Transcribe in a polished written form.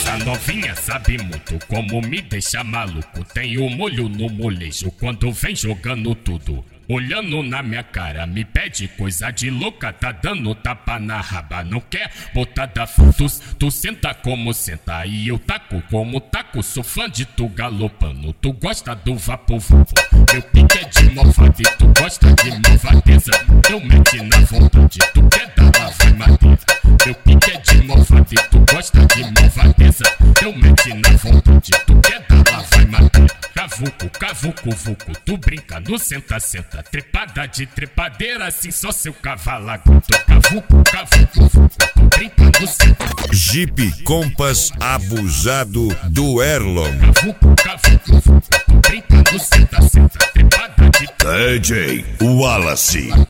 Essa novinha sabe muito como me deixa maluco. Tem o molho no molejo quando vem jogando tudo. Olhando na minha cara, me pede coisa de louca. Tá dando tapa na raba, não quer botar da frutos. Tu senta como senta e eu taco como taco. Sou fã de tu galopando, tu gosta do vapor. Meu pique é de malvado e tu gosta de malvadeza. Eu mete na vontade, tu quer dar lá vai madeira. Meu pique é de malvado e tu gosta de malvadeza. Eu mete na vontade, tu quer dar lá vai madeira. Cavuco, cavuco, vuco, tu brinca no senta-senta. Trepada de trepadeira, assim só seu cavalo aguenta. Cavuco, cavuco, vuco, tu brinca no senta-senta. Jeep Compass abusado do Erlon. Cavuco, cavuco, vuco, tu brinca no senta-senta. Trepada de DJ Wallace.